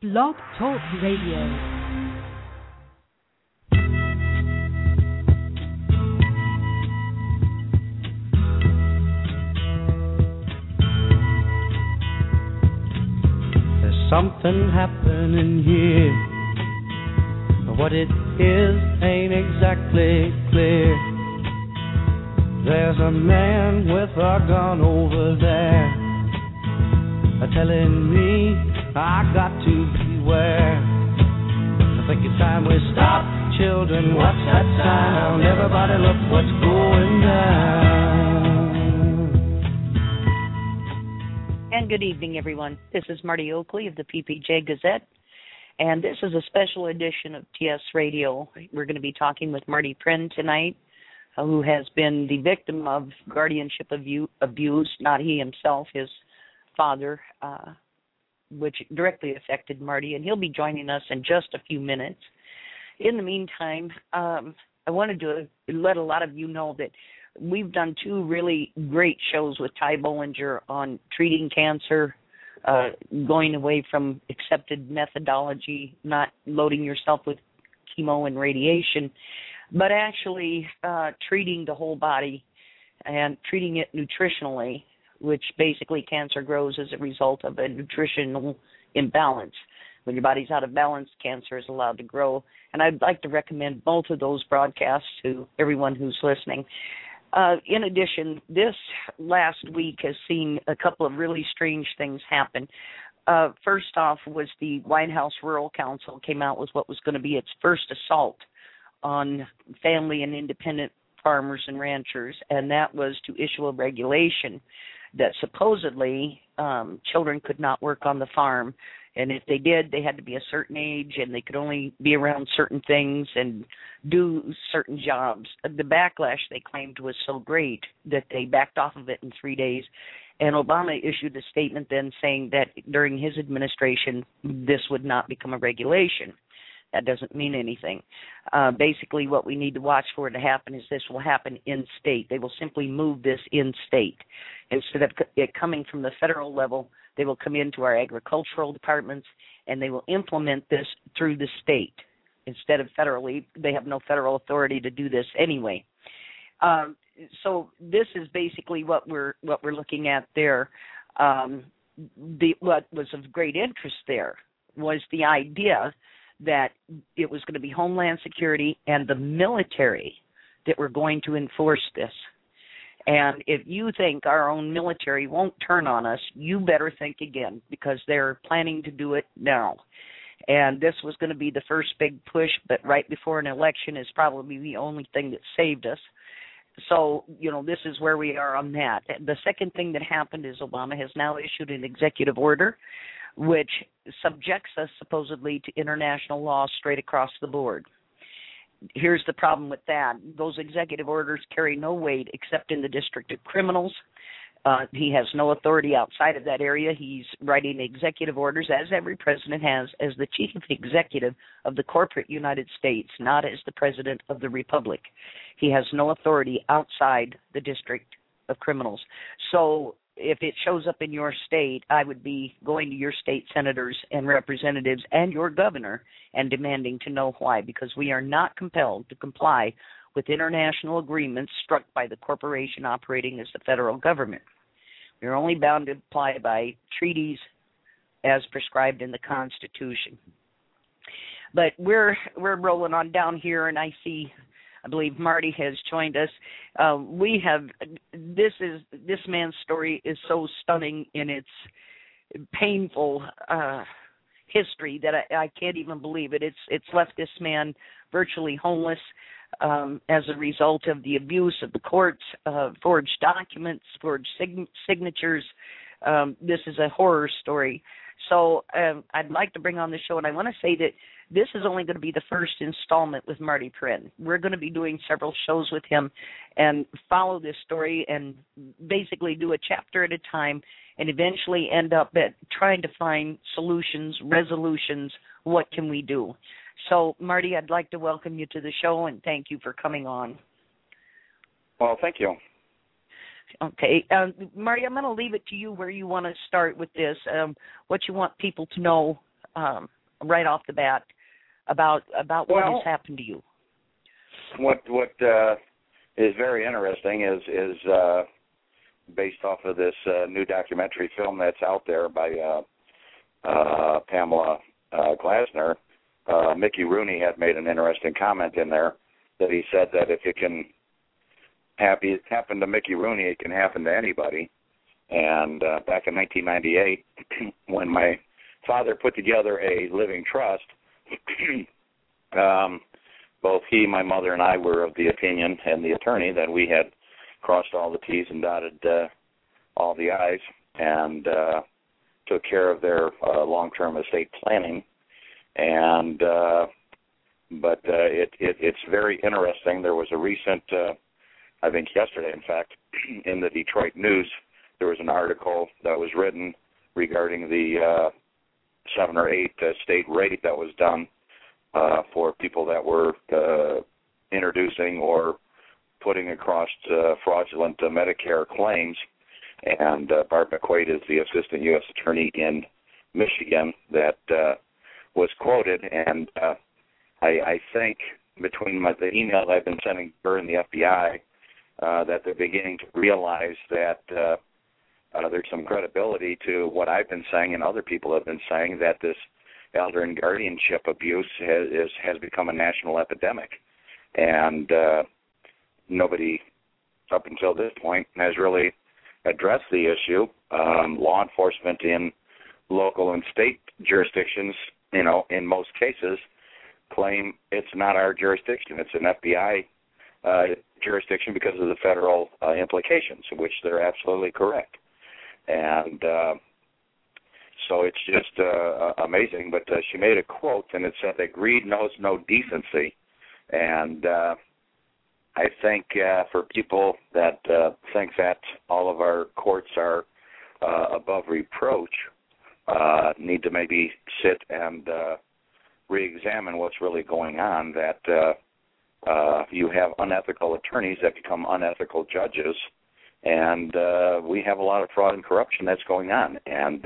Blog Talk Radio. Something happening here. What it is ain't exactly clear. There's a man with a gun over there, telling me I got to beware. I think it's time we stop, children, watch that sound. Everybody look what's going down. And good evening, everyone. This is Marty Oakley of the PPJ Gazette, and this is a special edition of TS Radio. We're going to be talking with Marty Prehn tonight, who has been the victim of guardianship abuse, not he himself, his father, which directly affected Marty, and he'll be joining us in just a few minutes. In the meantime, I wanted to let a lot of you know that we've done two really great shows with Ty Bollinger on treating cancer, going away from accepted methodology, not loading yourself with chemo and radiation, but actually treating the whole body and treating it nutritionally, which basically cancer grows as a result of a nutritional imbalance. When your body's out of balance, cancer is allowed to grow. And I'd like to recommend both of those broadcasts to everyone who's listening. In addition, this last week has seen a couple of really strange things happen. First off was the White House Rural Council came out with what was going to be its first assault on family and independent farmers and ranchers, and that was to issue a regulation that supposedly children could not work on the farm, and if they did, they had to be a certain age, and they could only be around certain things and do certain jobs. The backlash, they claimed, was so great that they backed off of it in 3 days, and Obama issued a statement then saying that during his administration, this would not become a regulation. That doesn't mean anything. Basically, what we need to watch for to happen is this will happen in state. They will simply move this in state. Instead of it coming from the federal level, they will come into our agricultural departments, and they will implement this through the state. Instead of federally, they have no federal authority to do this anyway. So this is basically what we're looking at there. What was of great interest there was the idea that it was going to be Homeland Security and the military that were going to enforce this. And if you think our own military won't turn on us, you better think again, because they're planning to do it now. And this was going to be the first big push, but right before an election is probably the only thing that saved us. So, this is where we are on that. The second thing that happened is Obama has now issued an executive order which subjects us supposedly to international law straight across the board. Here's the problem with that. Those executive orders carry no weight except in the District of Criminals. He has no authority outside of that area. He's writing executive orders, as every president has, as the chief executive of the corporate United States, not as the president of the Republic. He has no authority outside the District of Criminals. So if it shows up in your state, I would be going to your state senators and representatives and your governor and demanding to know why, because we are not compelled to comply with international agreements struck by the corporation operating as the federal government. We are only bound to apply by treaties as prescribed in the Constitution. But we're rolling on down here, and I believe Marty has joined us. This man's story is so stunning in its painful history that I can't even believe it. It's left this man virtually homeless as a result of the abuse of the courts, forged documents, forged signatures. This is a horror story. So I'd like to bring on the show, and I want to say that this is only going to be the first installment with Marty Prehn. We're going to be doing several shows with him and follow this story and basically do a chapter at a time and eventually end up at trying to find solutions, resolutions, what can we do. So, Marty, I'd like to welcome you to the show and thank you for coming on. Well, thank you. Okay. Marty, I'm going to leave it to you where you want to start with this, what you want people to know right off the bat about what has happened to you. What is very interesting is based off of this new documentary film that's out there by Pamela Glasner. Mickey Rooney had made an interesting comment in there that he said that if it can happen to Mickey Rooney, it can happen to anybody. And back in 1998, when my father put together a living trust, both he, my mother, and I were of the opinion, and the attorney, that we had crossed all the T's and dotted all the I's, and took care of their long-term estate planning. And but it's very interesting. There was a recent, I think yesterday, in fact, in the Detroit News, there was an article that was written regarding the 7 or 8 state rate that was done for people that were introducing or putting across fraudulent Medicare claims. And Bart McQuaid is the assistant U.S. attorney in Michigan that was quoted. And I think between the email I've been sending her and the FBI, that they're beginning to realize that there's some credibility to what I've been saying and other people have been saying, that this elder and guardianship abuse has become a national epidemic. And nobody, up until this point, has really addressed the issue. Law enforcement in local and state jurisdictions, in most cases, claim it's not our jurisdiction. It's an FBI jurisdiction because of the federal implications, which they're absolutely correct. And so it's just amazing. But she made a quote, and it said that greed knows no decency. And I think for people that think that all of our courts are above reproach, need to maybe sit and re-examine what's really going on, that you have unethical attorneys that become unethical judges, and we have a lot of fraud and corruption that's going on. And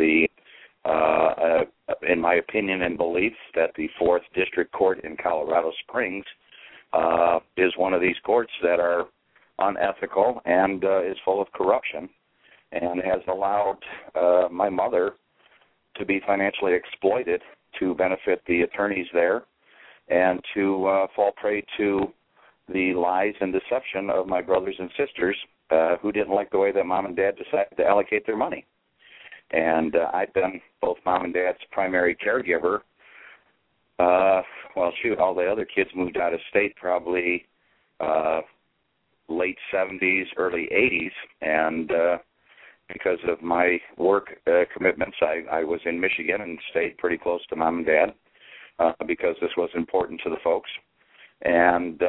in my opinion and belief, that the 4th District Court in Colorado Springs is one of these courts that are unethical and is full of corruption, and has allowed my mother to be financially exploited to benefit the attorneys there, and to fall prey to the lies and deception of my brothers and sisters who didn't like the way that Mom and Dad decided to allocate their money. And I've been both Mom and Dad's primary caregiver. All the other kids moved out of state probably late 70s, early 80s, and because of my work commitments, I was in Michigan and stayed pretty close to Mom and Dad because this was important to the folks. And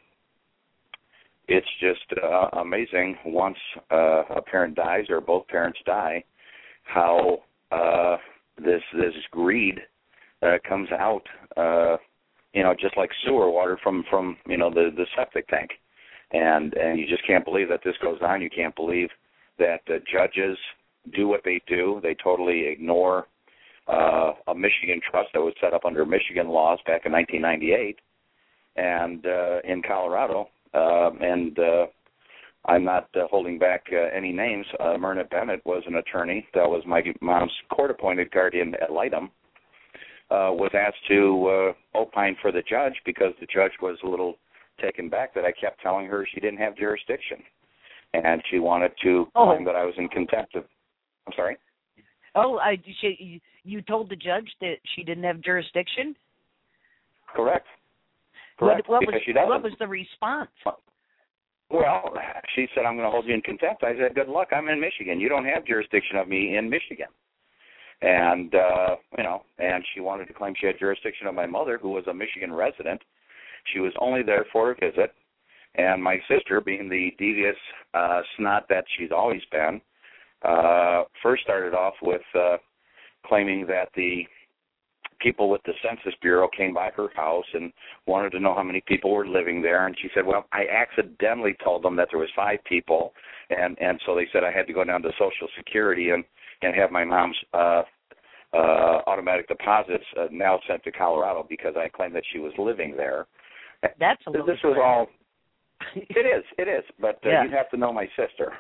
it's just amazing once a parent dies or both parents die, how this greed comes out, just like sewer water from the septic tank. And you just can't believe that this goes on. You can't believe that judges do what they do. They totally ignore a Michigan trust that was set up under Michigan laws back in 1998 and in Colorado. And I'm not holding back any names. Myrna Bennett was an attorney that was my mom's court-appointed guardian ad litem, was asked to opine for the judge because the judge was a little taken back that I kept telling her she didn't have jurisdiction. And she wanted to claim that I was in contempt of. I'm sorry? You told the judge that she didn't have jurisdiction? Correct. What was the response? Well, she said, I'm going to hold you in contempt. I said, good luck. I'm in Michigan. You don't have jurisdiction of me in Michigan. And, and she wanted to claim she had jurisdiction of my mother, who was a Michigan resident. She was only there for a visit. And my sister, being the devious snot that she's always been, first started off with claiming that the people with the Census Bureau came by her house and wanted to know how many people were living there. And she said, well, I accidentally told them that there was 5 people. And so they said I had to go down to Social Security and have my mom's automatic deposits now sent to Colorado because I claimed that she was living there. That's a little This was all. It is. But you'd have to know my sister,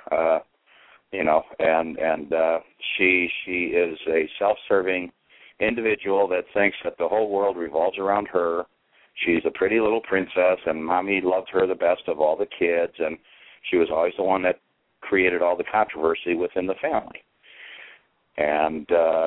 and she is a self-serving individual that thinks that the whole world revolves around her. She's a pretty little princess, and Mommy loved her the best of all the kids, and she was always the one that created all the controversy within the family. And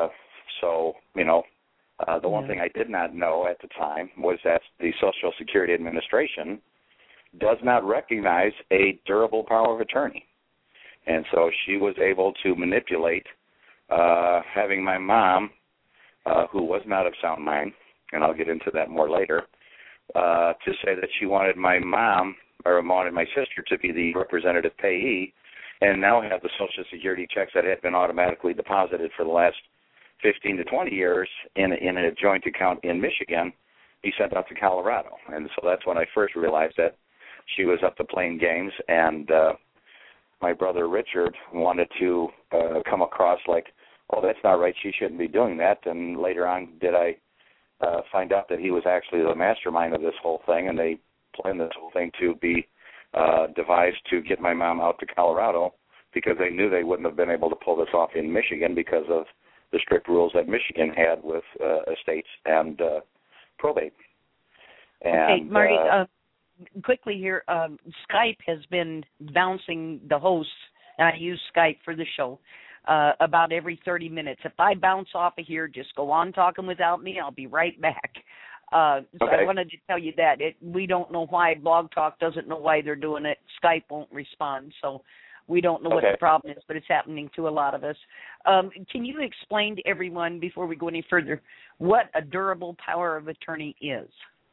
the one thing I did not know at the time was that the Social Security Administration does not recognize a durable power of attorney. And so she was able to manipulate having my mom, who was not of sound mind, and I'll get into that more later, to say that she wanted my mom or wanted my sister to be the representative payee and now have the Social Security checks that had been automatically deposited for the last 15 to 20 years in a joint account in Michigan be sent out to Colorado. And so that's when I first realized that she was up to playing games, and my brother Richard wanted to come across like, oh, that's not right, she shouldn't be doing that. And later on did I find out that he was actually the mastermind of this whole thing, and they planned this whole thing to be devised to get my mom out to Colorado because they knew they wouldn't have been able to pull this off in Michigan because of the strict rules that Michigan had with estates and probate. And, okay, Marty, quickly here, Skype has been bouncing the hosts, and I use Skype for the show, about every 30 minutes. If I bounce off of here, just go on talking without me. I'll be right back. So I wanted to tell you that. We don't know why. Blog Talk doesn't know why they're doing it. Skype won't respond. So we don't know what the problem is, but it's happening to a lot of us. Can you explain to everyone, before we go any further, what a durable power of attorney is?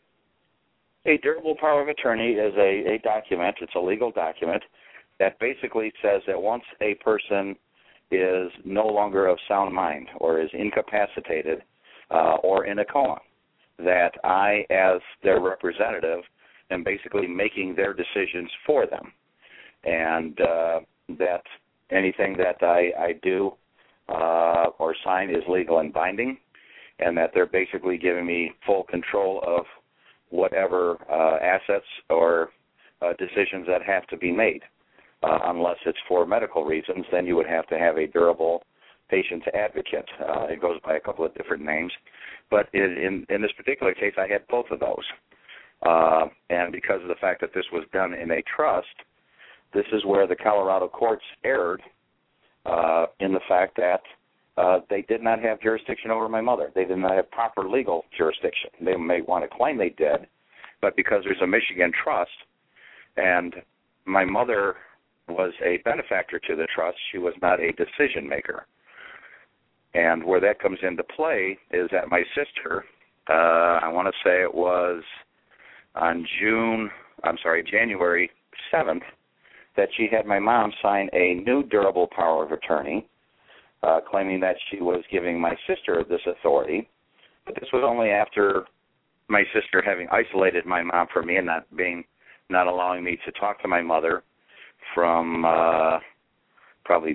A durable power of attorney is a document. It's a legal document that basically says that once a person is no longer of sound mind or is incapacitated or in a coma, that I, as their representative, am basically making their decisions for them. And that anything that I do or sign is legal and binding, and that they're basically giving me full control of whatever assets or decisions that have to be made. Unless it's for medical reasons, then you would have to have a durable patient advocate. It goes by a couple of different names. But in this particular case, I had both of those. And because of the fact that this was done in a trust, this is where the Colorado courts erred in the fact that they did not have jurisdiction over my mother. They did not have proper legal jurisdiction. They may want to claim they did, but because there's a Michigan trust and my mother was a benefactor to the trust, she was not a decision maker. And where that comes into play is that my sister, I want to say it was on January 7th, that she had my mom sign a new durable power of attorney, claiming that she was giving my sister this authority. But this was only after my sister having isolated my mom from me and not allowing me to talk to my mother from probably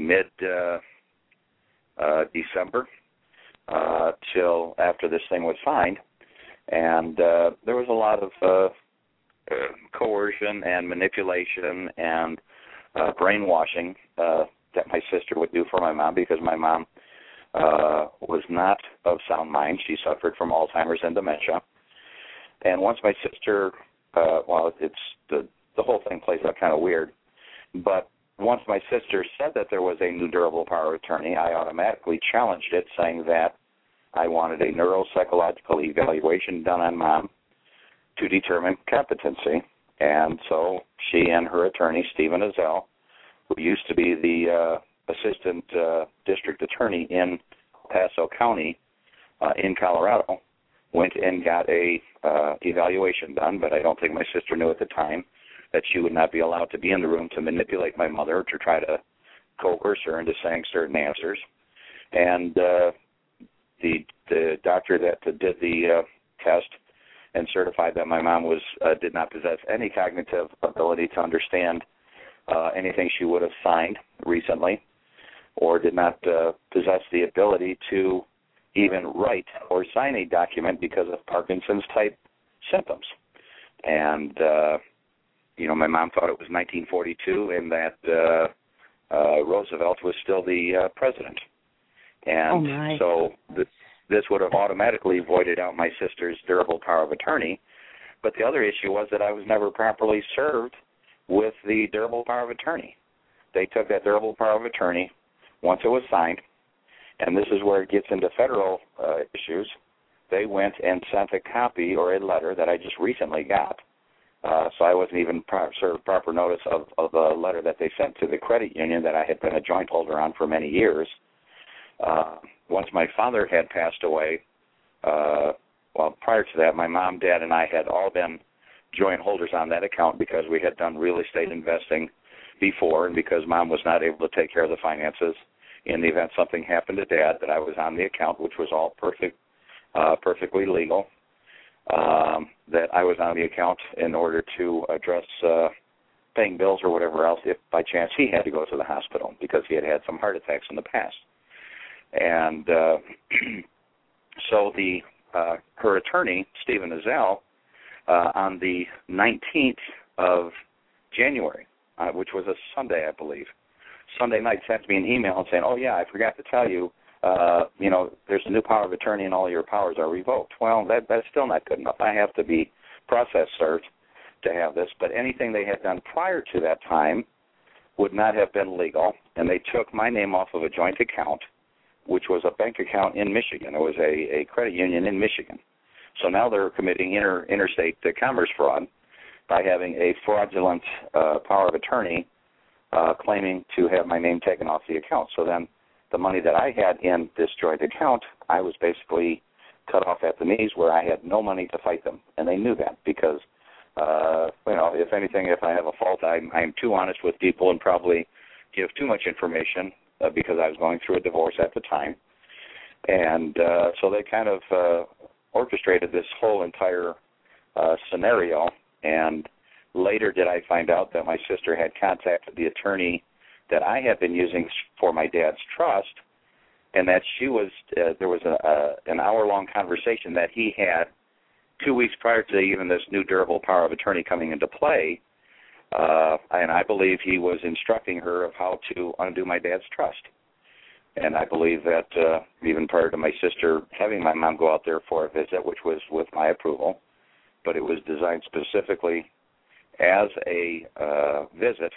mid-December till after this thing was signed. And there was a lot of coercion and manipulation and brainwashing that my sister would do for my mom, because my mom was not of sound mind. She suffered from Alzheimer's and dementia. And once my sister, it's the whole thing plays out kind of weird, but once my sister said that there was a new durable power of attorney, I automatically challenged it, saying that I wanted a neuropsychological evaluation done on Mom to determine competency. And so she and her attorney, Stephen Azell, who used to be the assistant district attorney in El Paso County in Colorado, went and got a evaluation done, but I don't think my sister knew at the time that she would not be allowed to be in the room to manipulate my mother, to try to coerce her into saying certain answers. And the doctor that did the test and certified that my mom did not possess any cognitive ability to understand anything she would have signed recently, or did not possess the ability to even write or sign a document because of Parkinson's-type symptoms. And, my mom thought it was 1942 and that Roosevelt was still the president. And so this would have automatically voided out my sister's durable power of attorney. But the other issue was that I was never properly served with the durable power of attorney. They took that durable power of attorney once it was signed, and this is where it gets into federal issues. They went and sent a copy or a letter that I just recently got. So I wasn't even served proper notice of the letter that they sent to the credit union that I had been a joint holder on for many years. Once my father had passed away, prior to that, my mom, dad, and I had all been joint holders on that account because we had done real estate investing before, and because Mom was not able to take care of the finances in the event something happened to Dad, that I was on the account, which was all perfectly legal, that I was on the account in order to address paying bills or whatever else if by chance he had to go to the hospital because he had had some heart attacks in the past. And so her attorney, Stephen Ezell, on the 19th of January, which was a Sunday, I believe, Sunday night sent me an email saying, oh, yeah, I forgot to tell you, there's a new power of attorney and all your powers are revoked. Well, that's still not good enough. I have to be process served to have this. But anything they had done prior to that time would not have been legal, and they took my name off of a joint account, which was a bank account in Michigan. It was a credit union in Michigan. So now they're committing interstate commerce fraud by having a fraudulent power of attorney claiming to have my name taken off the account. So then the money that I had in this joint account, I was basically cut off at the knees where I had no money to fight them. And they knew that because, if anything, if I have a fault, I'm too honest with people and probably give too much information because I was going through a divorce at the time. And so they kind of orchestrated this whole entire scenario. And later did I find out that my sister had contacted the attorney that I had been using for my dad's trust, and that she was there was an hour-long conversation that he had 2 weeks prior to even this new durable power of attorney coming into play, and I believe he was instructing her of how to undo my dad's trust. And I believe that even prior to my sister having my mom go out there for a visit, which was with my approval, but it was designed specifically as a visit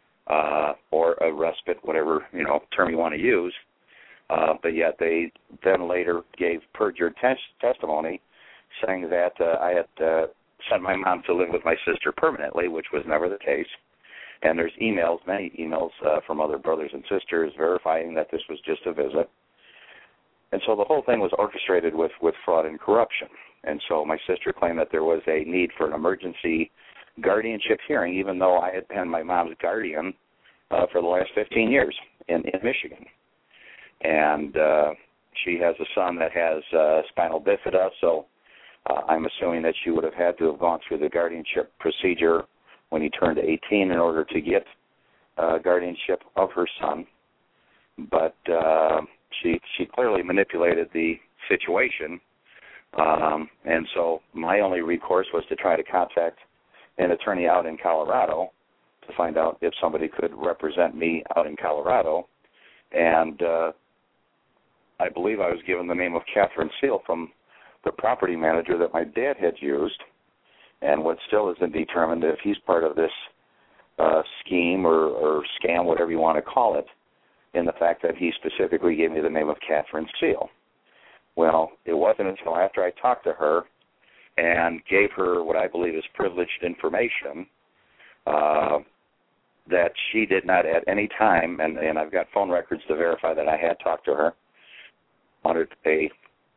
or a respite, whatever term you want to use. But yet they then later gave perjured testimony saying that I had sent my mom to live with my sister permanently, which was never the case. And there's many emails from other brothers and sisters verifying that this was just a visit. And so the whole thing was orchestrated with fraud and corruption. And so my sister claimed that there was a need for an emergency guardianship hearing, even though I had been my mom's guardian for the last 15 years in Michigan. And she has a son that has spinal bifida, so I'm assuming that she would have had to have gone through the guardianship procedure when he turned 18 in order to get guardianship of her son. But she clearly manipulated the situation, and so my only recourse was to try to contact an attorney out in Colorado to find out if somebody could represent me out in Colorado. And I believe I was given the name of Catherine Seal from the property manager that my dad had used, and what still isn't determined if he's part of this scheme or scam, whatever you want to call it, in the fact that he specifically gave me the name of Catherine Seal. Well, it wasn't until after I talked to her and gave her what I believe is privileged information that she did not at any time, and I've got phone records to verify that I had talked to her, wanted a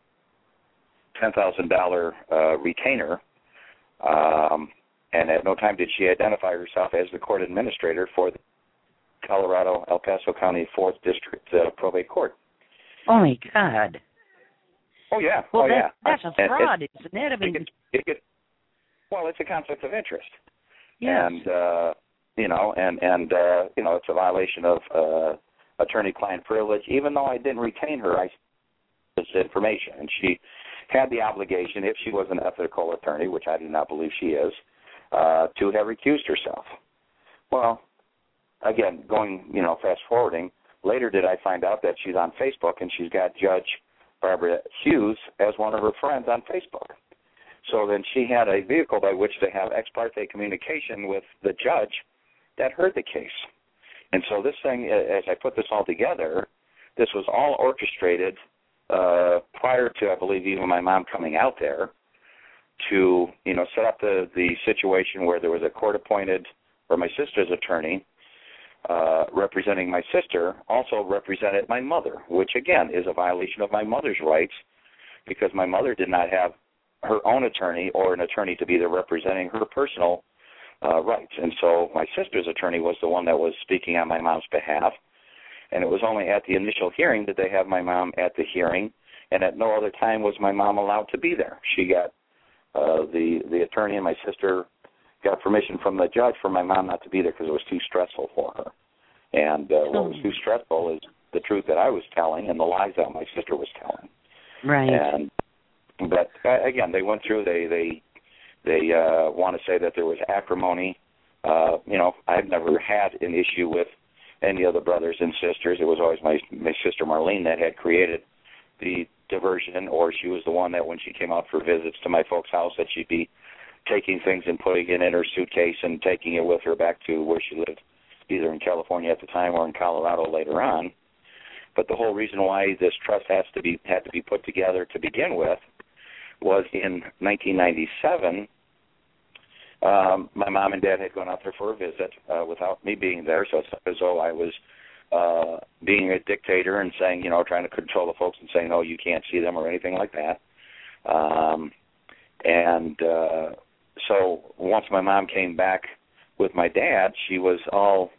$10,000 retainer, and at no time did she identify herself as the court administrator for the Colorado El Paso County 4th District Probate Court. Oh, my God. Oh, yeah. Well, yeah. That's a fraud, isn't it? I mean, well, it's a conflict of interest. Yes. And, it's a violation of attorney-client privilege. Even though I didn't retain her, I this information. And she had the obligation, if she was an ethical attorney, which I do not believe she is, to have recused herself. Well, again, fast forwarding, later did I find out that she's on Facebook and she's got Judge Barbara Hughes as one of her friends on Facebook. So then she had a vehicle by which to have ex parte communication with the judge that heard the case. And so this thing, as I put this all together, this was all orchestrated prior to, I believe, even my mom coming out there to, set up the situation where there was a court-appointed, or my sister's attorney, representing my sister, also represented my mother, which, again, is a violation of my mother's rights because my mother did not have her own attorney or an attorney to be there representing her personal rights. And so my sister's attorney was the one that was speaking on my mom's behalf, and it was only at the initial hearing did they have my mom at the hearing, and at no other time was my mom allowed to be there. She got the attorney and my sister got permission from the judge for my mom not to be there because it was too stressful for her. And what was too stressful is the truth that I was telling and the lies that my sister was telling. Right. But again, they went through. They want to say that there was acrimony. I've never had an issue with any of the brothers and sisters. It was always my sister Marlene that had created the diversion, or she was the one that when she came out for visits to my folks' house that she'd be taking things and putting it in her suitcase and taking it with her back to where she lived, either in California at the time or in Colorado later on. But the whole reason why this trust had to be put together to begin with was in 1997. My mom and dad had gone out there for a visit without me being there, so it's as though I was being a dictator and saying, trying to control the folks and saying, no, you can't see them or anything like that. So once my mom came back with my dad, she was all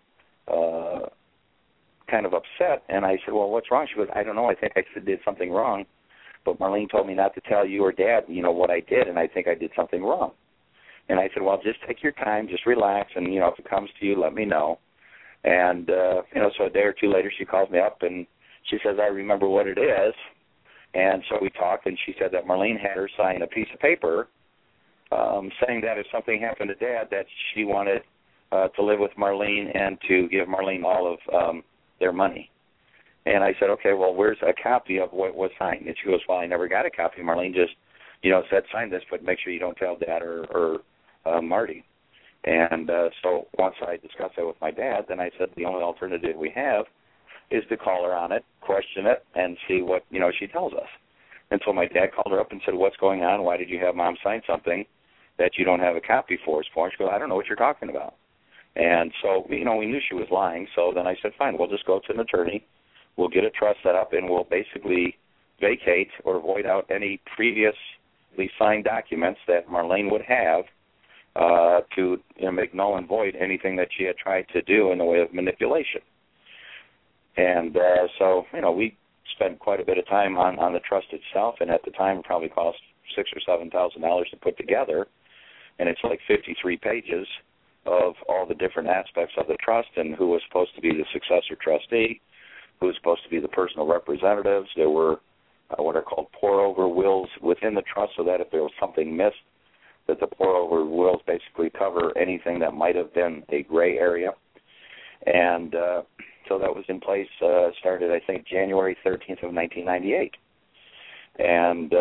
kind of upset, and I said, well, what's wrong? She goes, I don't know, I think I did something wrong, but Marlene told me not to tell you or Dad, what I did, and I think I did something wrong. And I said, well, just take your time, just relax, and, if it comes to you, let me know. And, so a day or two later, she calls me up, and she says, I remember what it is. And so we talked, and she said that Marlene had her sign a piece of paper saying that if something happened to Dad, that she wanted to live with Marlene and to give Marlene all of their money. And I said, okay, well, where's a copy of what was signed? And she goes, well, I never got a copy. Marlene just, said sign this, but make sure you don't tell Dad or Marty. And so once I discussed that with my dad, then I said the only alternative we have is to call her on it, question it, and see what, she tells us. And so my dad called her up and said, what's going on? Why did you have Mom sign something that you don't have a copy for us for? She goes, I don't know what you're talking about. And so, we knew she was lying. So then I said, fine, we'll just go to an attorney. We'll get a trust set up, and we'll basically vacate or void out any previously signed documents that Marlene would have to make null and void anything that she had tried to do in the way of manipulation. And so, we spent quite a bit of time on the trust itself, and at the time it probably cost $6,000 or $7,000 to put together, and it's like 53 pages of all the different aspects of the trust and who was supposed to be the successor trustee, who was supposed to be the personal representatives. There were what are called pour-over wills within the trust, so that if there was something missed, that the pour-over wills basically cover anything that might have been a gray area. And so that was in place, started, I think, January 13th of 1998. And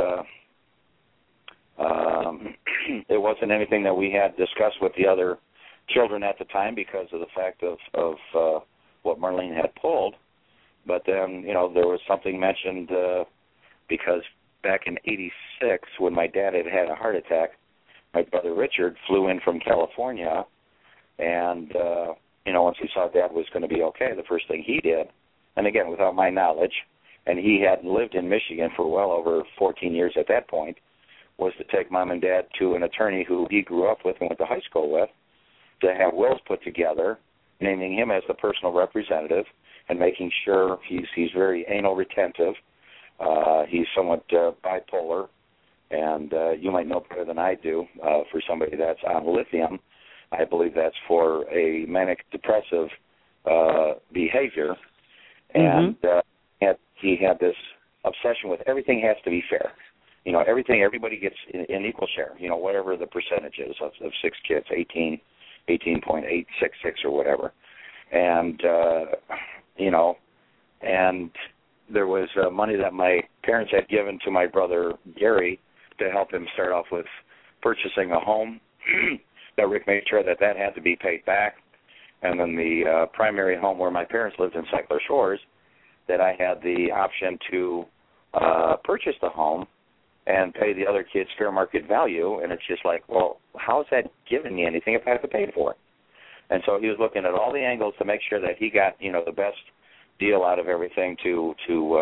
it wasn't anything that we had discussed with the other children at the time because of the fact of what Marlene had pulled. But then, there was something mentioned because back in 86, when my dad had had a heart attack, my brother Richard flew in from California, and, once he saw Dad was going to be okay, the first thing he did, and again, without my knowledge, and he had lived in Michigan for well over 14 years at that point, was to take Mom and Dad to an attorney who he grew up with and went to high school with, to have wills put together, naming him as the personal representative and making sure he's very anal retentive. He's somewhat bipolar, and you might know better than I do for somebody that's on lithium. I believe that's for a manic depressive behavior. And he had this obsession with everything has to be fair. You know, everybody gets an equal share, you know, whatever the percentage is of 6 kids, 18.866 or whatever. And, you know, and there was money that my parents had given to my brother Gary to help him start off with purchasing a home. That Rick made sure that had to be paid back. And then the primary home where my parents lived in Cycler Shores, that I had the option to purchase the home and pay the other kids fair market value. And it's just like, well, how is that giving me anything if I have to pay for it? And so he was looking at all the angles to make sure that he got, you know, the best deal out of everything to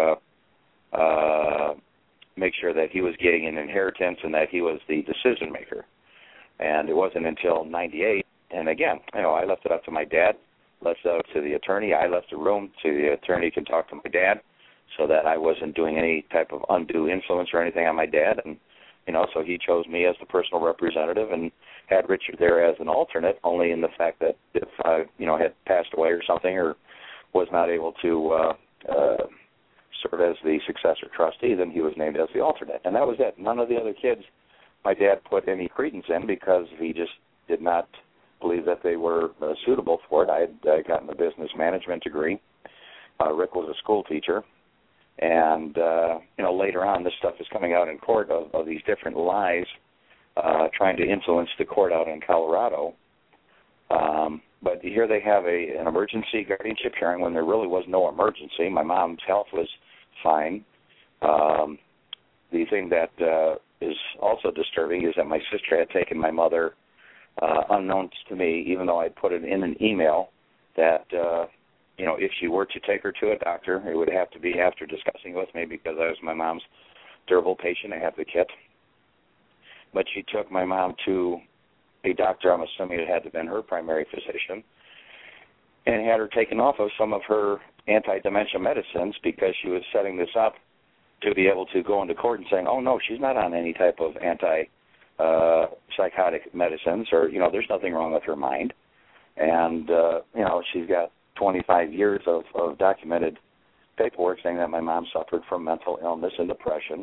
make sure that he was getting an inheritance and that he was the decision maker. And it wasn't until 98, and again, you know, I left it up to my dad, left it up to the attorney. I left the room so the attorney can talk to my dad so that I wasn't doing any type of undue influence or anything on my dad. And, you know, so he chose me as the personal representative and had Richard there as an alternate, only in the fact that if I, you know, had passed away or something or was not able to serve as the successor trustee, then he was named as the alternate. And that was it. None of the other kids my dad put any credence in because he just did not believe that they were suitable for it. I had gotten a business management degree. Rick was a school teacher. And, you know, later on this stuff is coming out in court of these different lies trying to influence the court out in Colorado. But here they have an emergency guardianship hearing when there really was no emergency. My mom's health was fine. The thing that is also disturbing is that my sister had taken my mother unknown to me, even though I put it in an email that, you know, if she were to take her to a doctor, it would have to be after discussing with me because I was my mom's durable patient advocate. But she took my mom to a doctor, I'm assuming it had to have been her primary physician, and had her taken off of some of her anti-dementia medicines because she was setting this up to be able to go into court and saying, oh, no, she's not on any type of anti-psychotic medicines or, you know, there's nothing wrong with her mind. And, you know, she's got 25 years of documented paperwork saying that my mom suffered from mental illness and depression.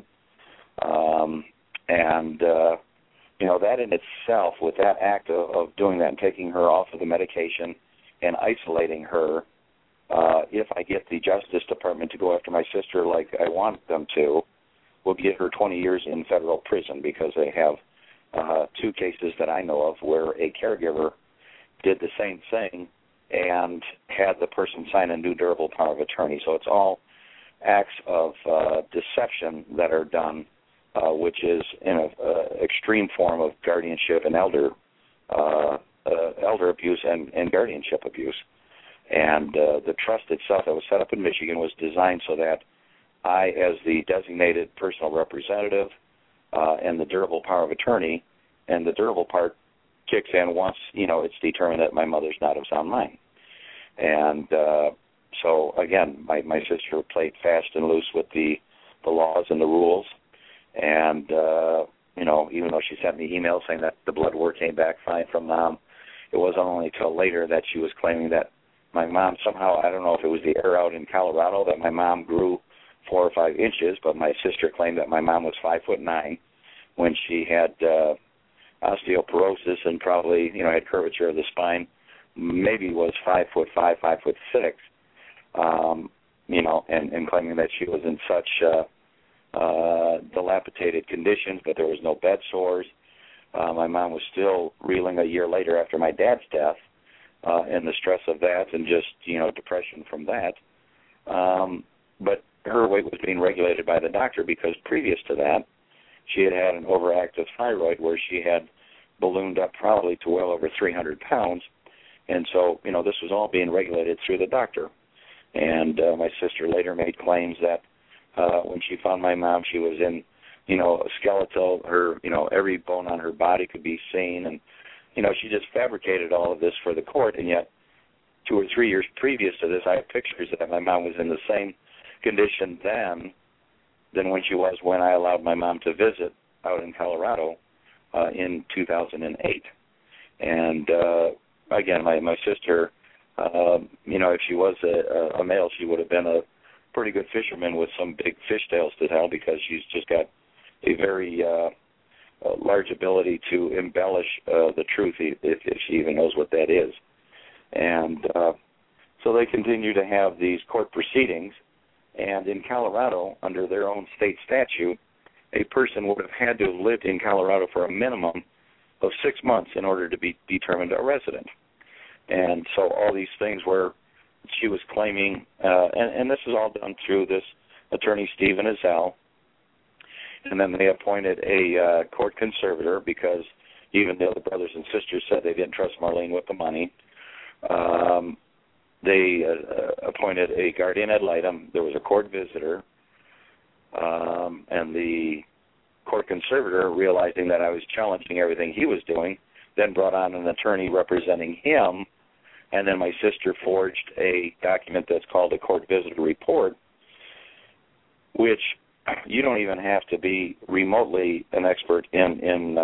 You know, that in itself, with that act of doing that and taking her off of the medication and isolating her, if I get the Justice Department to go after my sister like I want them to, will get her 20 years in federal prison because they have 2 cases that I know of where a caregiver did the same thing and had the person sign a new durable power of attorney. So it's all acts of deception that are done, which is in an extreme form of guardianship and elder abuse and guardianship abuse. And the trust itself that was set up in Michigan was designed so that I, as the designated personal representative and the durable power of attorney, and the durable part kicks in once, you know, it's determined that my mother's not of sound mind. And so, again, my sister played fast and loose with the laws and the rules. And, you know, even though she sent me emails saying that the blood work came back fine from Mom, it wasn't only until later that she was claiming that my mom somehow, I don't know if it was the air out in Colorado, that my mom grew 4 or 5 inches, but my sister claimed that my mom was 5'9" when she had osteoporosis and probably, you know, had curvature of the spine, maybe was 5'5", 5'6", you know, and claiming that she was in such dilapidated conditions, but there was no bed sores. My mom was still reeling a year later after my dad's death, and the stress of that and just, you know, depression from that. But her weight was being regulated by the doctor because previous to that, she had had an overactive thyroid where she had ballooned up probably to well over 300 pounds. And so, you know, this was all being regulated through the doctor. And my sister later made claims that when she found my mom, she was in, you know, a skeletal, her, you know, every bone on her body could be seen. And, you know, she just fabricated all of this for the court. And yet 2 or 3 years previous to this, I have pictures that my mom was in the same condition then than when she was when I allowed my mom to visit out in Colorado in 2008. And, again, my sister, you know, if she was a male, she would have been pretty good fisherman with some big fish tales to tell, because she's just got a very large ability to embellish the truth, if she even knows what that is. And so they continue to have these court proceedings. And in Colorado, under their own state statute, a person would have had to have lived in Colorado for a minimum of 6 months in order to be determined a resident. And so all these things where she was claiming, and this is all done through this attorney, Stephen Ezell, and then they appointed a court conservator, because even the other brothers and sisters said they didn't trust Marlene with the money. They appointed a guardian ad litem. There was a court visitor, and the court conservator, realizing that I was challenging everything he was doing, then brought on an attorney representing him, and then my sister forged a document that's called a court visitor report, which you don't even have to be remotely an expert in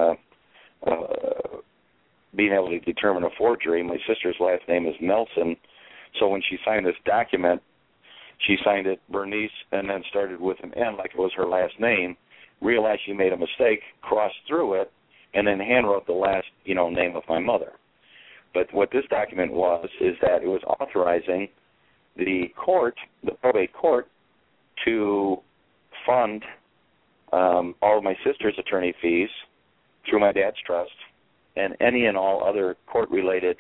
being able to determine a forgery. My sister's last name is Nelson, so when she signed this document, she signed it Bernice and then started with an N like it was her last name, realized she made a mistake, crossed through it, and then handwrote the last, name of my mother. But what this document was is that it was authorizing the court, the probate court, to fund all of my sister's attorney fees through my dad's trust, and any and all other court-related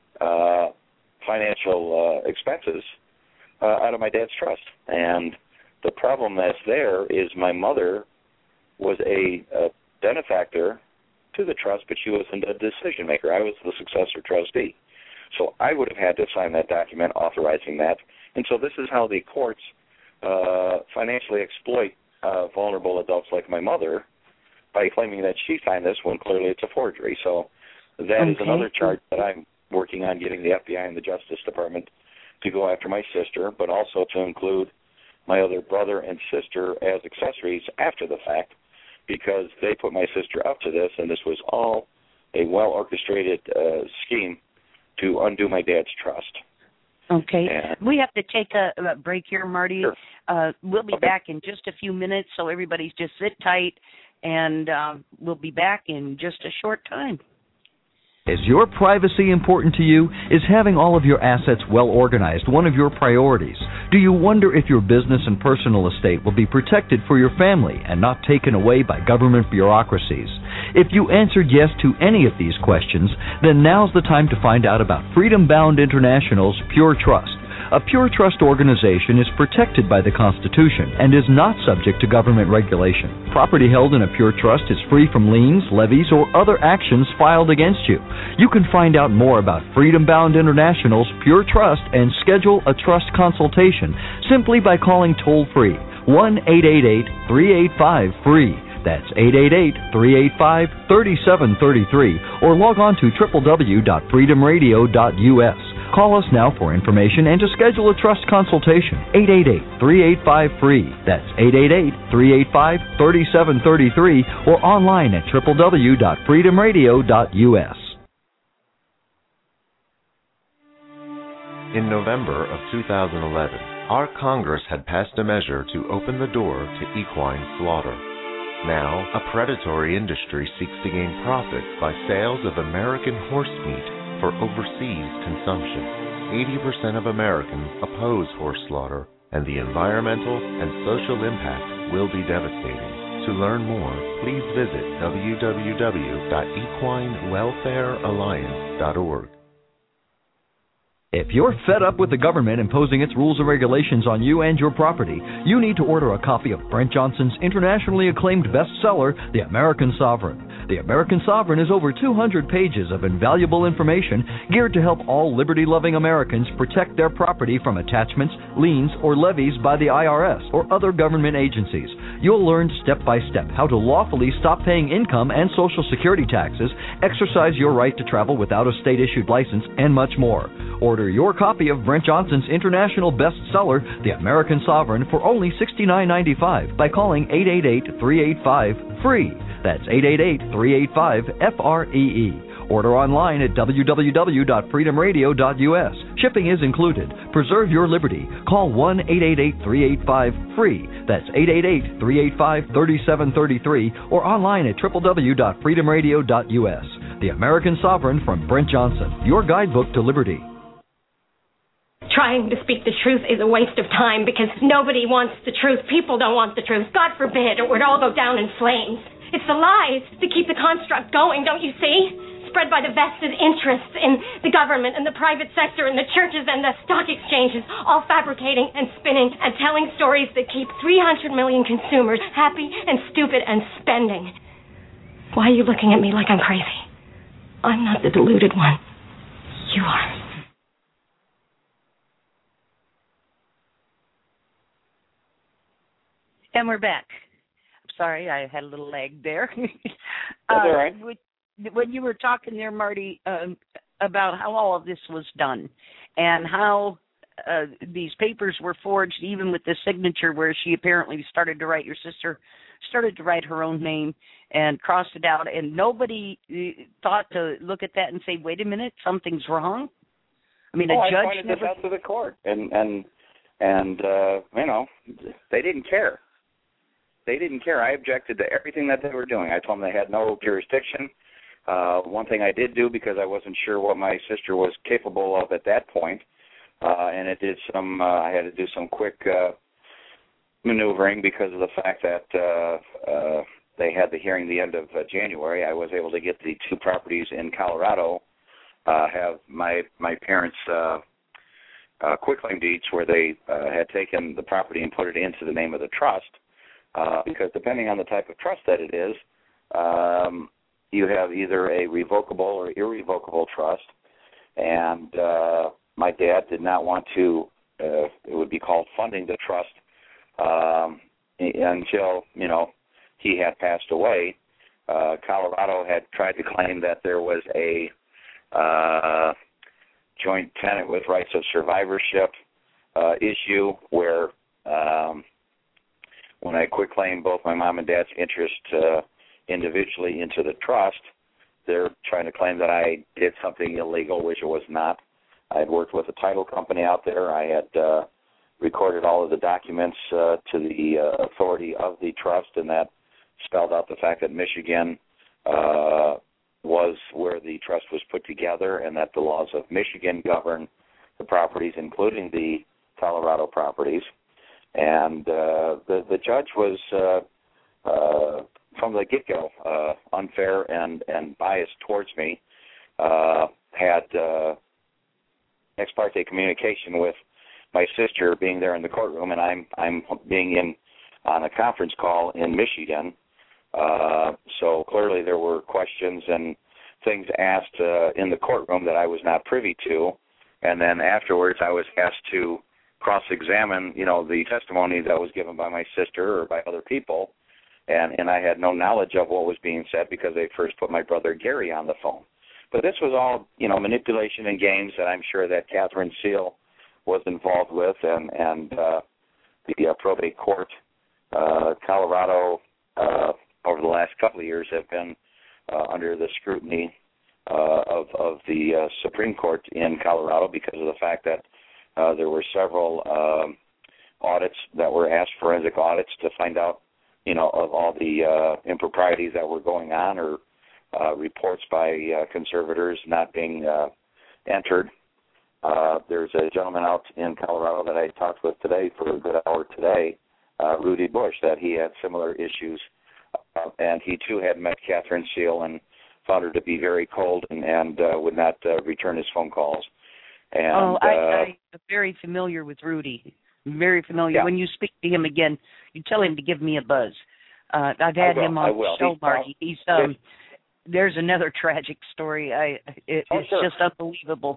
financial expenses out of my dad's trust. And the problem that's there is my mother was a benefactor to the trust, but she wasn't a decision maker. I was the successor trustee. So I would have had to sign that document authorizing that. And so this is how the courts financially exploit vulnerable adults like my mother by claiming that she signed this when clearly it's a forgery. So that is another charge that I'm working on getting the FBI and the Justice Department to go after my sister, but also to include my other brother and sister as accessories after the fact, because they put my sister up to this, and this was all a well-orchestrated scheme to undo my dad's trust. Okay. We have to take a break here, Marty. Sure. We'll be back in just a few minutes, so everybody's just sit tight, and we'll be back in just a short time. Is your privacy important to you? Is having all of your assets well organized one of your priorities? Do you wonder if your business and personal estate will be protected for your family and not taken away by government bureaucracies? If you answered yes to any of these questions, then now's the time to find out about Freedom Bound International's Pure Trust. A Pure Trust organization is protected by the Constitution and is not subject to government regulation. Property held in a Pure Trust is free from liens, levies, or other actions filed against you. You can find out more about Freedom Bound International's Pure Trust and schedule a trust consultation simply by calling toll-free 1-888-385-FREE. That's 888-385-3733, or log on to www.freedomradio.us. Call us now for information and to schedule a trust consultation. 888-385-FREE. That's 888-385-3733, or online at www.freedomradio.us. In November of 2011, our Congress had passed a measure to open the door to equine slaughter. Now, a predatory industry seeks to gain profit by sales of American horse meat for overseas consumption. 80% of Americans oppose horse slaughter, and the environmental and social impact will be devastating. To learn more, please visit www.equinewelfarealliance.org. If you're fed up with the government imposing its rules and regulations on you and your property, you need to order a copy of Brent Johnson's internationally acclaimed bestseller, The American Sovereign. The American Sovereign is over 200 pages of invaluable information geared to help all liberty-loving Americans protect their property from attachments, liens, or levies by the IRS or other government agencies. You'll learn step-by-step how to lawfully stop paying income and Social Security taxes, exercise your right to travel without a state-issued license, and much more. Order your copy of Brent Johnson's international bestseller, The American Sovereign, for only $69.95 by calling 888-385-FREE. That's 888-385-FREE. Order online at www.freedomradio.us. Shipping is included. Preserve your liberty. Call 1-888-385-FREE. That's 888-385-3733 or online at www.freedomradio.us. The American Sovereign from Brent Johnson, your guidebook to liberty. Trying to speak the truth is a waste of time because nobody wants the truth. People don't want the truth. God forbid it would all go down in flames. It's the lies that keep the construct going, don't you see? Spread by the vested interests in the government and the private sector and the churches and the stock exchanges, all fabricating and spinning and telling stories that keep 300 million consumers happy and stupid and spending. Why are you looking at me like I'm crazy? I'm not the deluded one. You are. And we're back. I'm sorry, I had a little lag there. That's all right. When you were talking there, Marty, about how all of this was done and how these papers were forged, even with the signature where she apparently started to write, your sister started to write her own name and crossed it out, and nobody thought to look at that and say, wait a minute, something's wrong? I mean, a judge I pointed this out to the court, and you know, they didn't care. They didn't care. I objected to everything that they were doing. I told them they had no jurisdiction. One thing I did do, because I wasn't sure what my sister was capable of at that point, and it did some. I had to do some quick maneuvering because of the fact that they had the hearing the end of January. I was able to get the two properties in Colorado, have my parents' quitclaim deeds where they had taken the property and put it into the name of the trust. Because depending on the type of trust that it is, you have either a revocable or irrevocable trust. And my dad did not want to, it would be called funding the trust until, you know, he had passed away. Colorado had tried to claim that there was a joint tenant with rights of survivorship issue where when I quitclaimed both my mom and dad's interest individually into the trust, they're trying to claim that I did something illegal, which it was not. I had worked with a title company out there. I had recorded all of the documents to the authority of the trust, and that spelled out the fact that Michigan was where the trust was put together and that the laws of Michigan govern the properties, including the Colorado properties. And the judge was, from the get-go, unfair and biased towards me, had ex parte communication with my sister being there in the courtroom, and I'm being in on a conference call in Michigan. So clearly there were questions and things asked in the courtroom that I was not privy to. And then afterwards I was asked to cross-examine, you know, the testimony that was given by my sister or by other people. And I had no knowledge of what was being said because they first put my brother Gary on the phone. But this was all, you know, manipulation and games that I'm sure that Catherine Seal was involved with, and the probate court, Colorado, over the last couple of years have been under the scrutiny of the Supreme Court in Colorado because of the fact that there were several audits that were asked, forensic audits, to find out, you know, of all the improprieties that were going on, or reports by conservators not being entered. There's a gentleman out in Colorado that I talked with today for a good hour today, Rudy Bush, that he had similar issues, and he too had met Catherine Seal and found her to be very cold and would not return his phone calls. And, I'm very familiar with Rudy. Very familiar. Yeah. When you speak to him again, you tell him to give me a buzz. I've had him on the show, Marty. He's there's another tragic story. It's just unbelievable.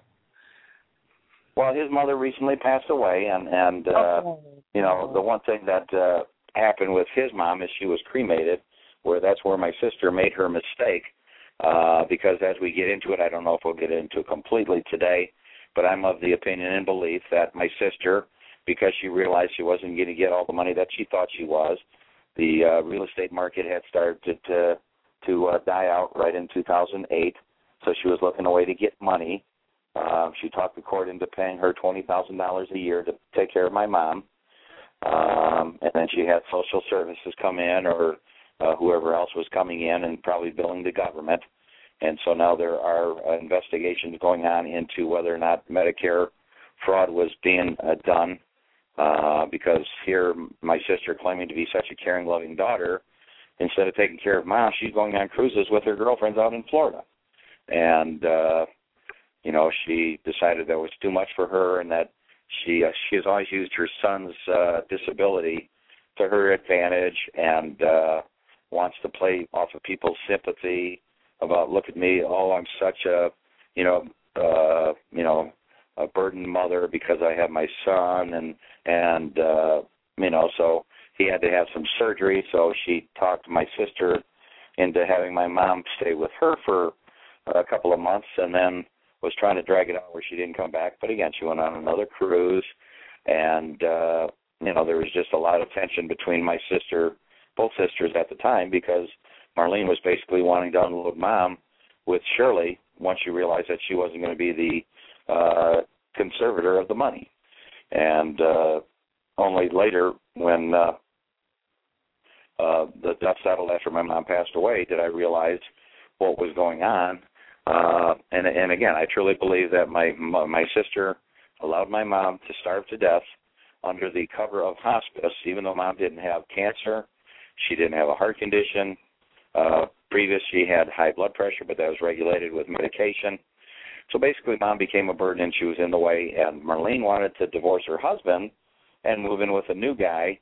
Well, his mother recently passed away, and you know, the one thing that happened with his mom is she was cremated, that's where my sister made her mistake, because as we get into it, I don't know if we'll get into it completely today, but I'm of the opinion and belief that my sister, because she realized she wasn't going to get all the money that she thought she was, the real estate market had started to die out right in 2008. So she was looking a way to get money. She talked the court into paying her $20,000 a year to take care of my mom. And then she had social services come in, or whoever else was coming in and probably billing the government. And so now there are investigations going on into whether or not Medicare fraud was being done, because here my sister, claiming to be such a caring, loving daughter, instead of taking care of mom, she's going on cruises with her girlfriends out in Florida. And, she decided that was too much for her, and that she has always used her son's disability to her advantage, and wants to play off of people's sympathy about, look at me, oh, I'm such a, a burdened mother because I have my son, and so he had to have some surgery. So she talked my sister into having my mom stay with her for a couple of months, and then was trying to drag it out where she didn't come back. But again, she went on another cruise, and there was just a lot of tension between both sisters at the time, because Marlene was basically wanting to unload mom with Shirley once she realized that she wasn't going to be the conservator of the money. And only later, when the dust settled after my mom passed away, did I realize what was going on. And again, I truly believe that my sister allowed my mom to starve to death under the cover of hospice, even though mom didn't have cancer. She didn't have a heart condition. Previous, she had high blood pressure, but that was regulated with medication. So basically, mom became a burden, and she was in the way. And Marlene wanted to divorce her husband and move in with a new guy.